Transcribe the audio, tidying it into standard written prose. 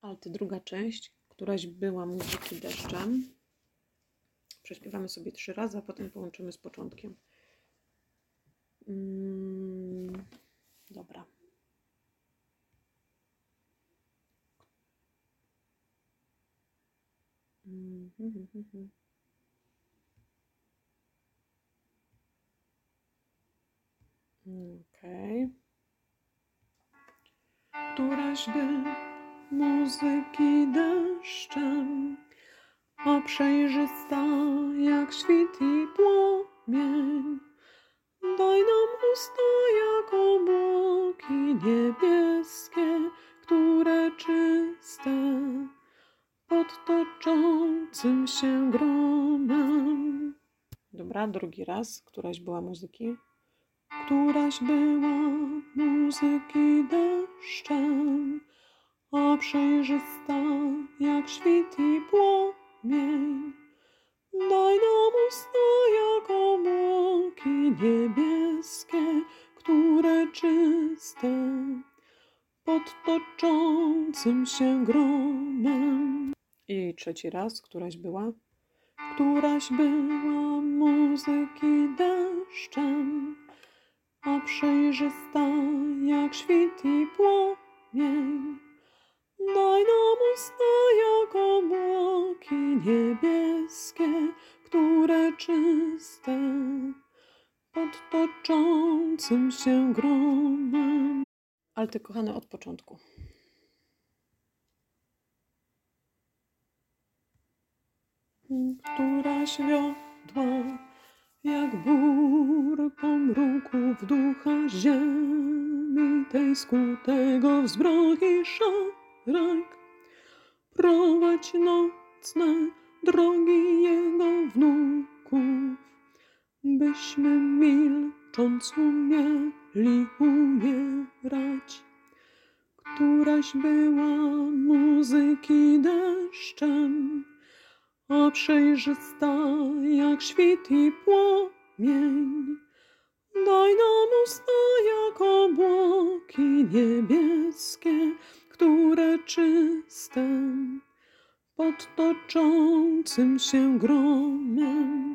Alty, druga część. Któraś była muzyki deszczem. Prześpiewamy sobie 3 razy, a potem połączymy z początkiem. Dobra. Okej. Któraś by muzyki deszczem, a przejrzysta jak świt i płomień. Daj nam usta jak obłoki niebieskie, które czyste pod toczącym się gromem. Dobra, drugi raz. Któraś była muzyki. Któraś była muzyki deszczem, a przejrzysta jak świt i płomień. Daj nam usta jak obłoki niebieskie, które czyste pod toczącym się gromem. I trzeci raz. Któraś była. Któraś była muzyki deszczem, a przejrzysta jak świt i płomień. Daj nam usta jak obłoki niebieskie, które czyste pod toczącym się gromem. Alty, kochane, od początku. Któraś wiodła jak bór pomruków ducha ziemi tej skutego w zbroi szarek. Prowadź nocne drogi jego wnuków, byśmy milcząc umieli umierać. Któraś była muzyki deszczem, a przejrzysta jak świt i płomień. Daj nam usta jak obłoki niebieskie, które czyste pod toczącym się gromem.